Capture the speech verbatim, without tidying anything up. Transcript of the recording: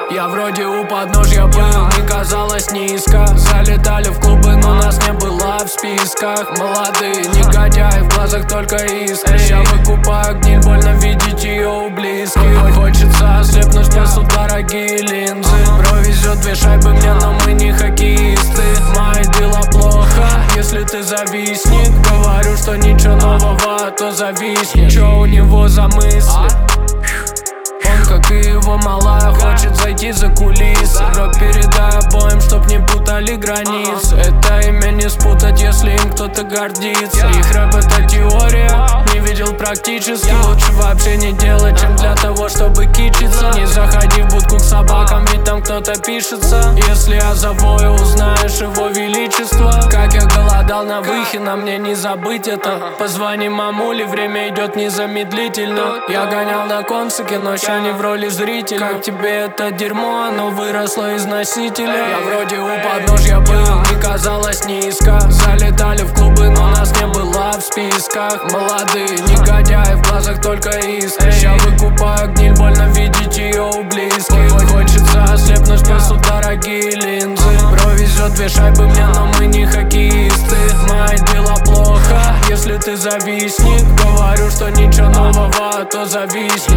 Я вроде у подножья был, не казалось низко. Залетали в клубы, но нас не было в списках. Молодые негодяи, в глазах только искры. Я выкупаю гниль, больно видеть ее у близких. Хочется ослепнуть, спасут дорогие линзы. Брови везет две шайбы мне, но мы не хоккеисты. Мои дела плохо, если ты завистник. Говорю, что ничего нового, то зависни. Чё у него за мысли? Он, как и его малая, хочет зайти за кулисы. Бро, передай обоим, чтоб не путали границы. Это имя не спутать, если им кто-то гордится. Их рэп — это теория, не видел практически. Лучше вообще не делать, чем для того, чтобы кичиться. Не заходи в будку к собакам, ведь там кто-то пишется. Если я завою, узнаешь его величество. Как я голодал на Выхино, мне не забыть это. Позвони мамуле, время идет незамедлительно. Я гонял на концике, но ща не в роли зрителя. Как тебе это дерьмо, оно выросло из носителя. Я вроде у подножья был, не казалось низко. Залетали в клубы, но нас не было в списках. Молодые негодяи, в глазах только искры. Я выкупаю гниль, больно видеть ее у близких. Хочется ослепнуть, спасут дорогие линзы. Бро, везет две шайбы мне, но мы не хоккеисты. Мои дела плохо, если ты завистник. Говорю, что ничего нового, то зависни.